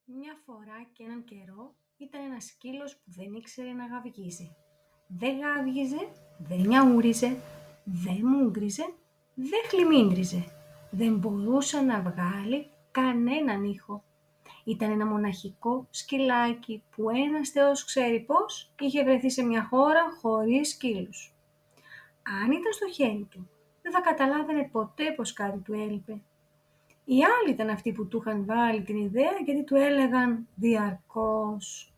Μια φορά και έναν καιρό ήταν ένας σκύλος που δεν ήξερε να γαυγίζει. Δεν γάβγιζε, δεν νιαούριζε, δεν μούγκριζε, δεν χλιμίντριζε. Δεν μπορούσε να βγάλει κανέναν ήχο. Ήταν ένα μοναχικό σκυλάκι που ένας θεός ξέρει πώς είχε βρεθεί σε μια χώρα χωρίς σκύλους. Αν ήταν στο χέρι του, δεν θα καταλάβαινε ποτέ πως κάτι του έλειπε. Οι άλλοι ήταν αυτοί που του είχαν βάλει την ιδέα γιατί του έλεγαν διαρκώς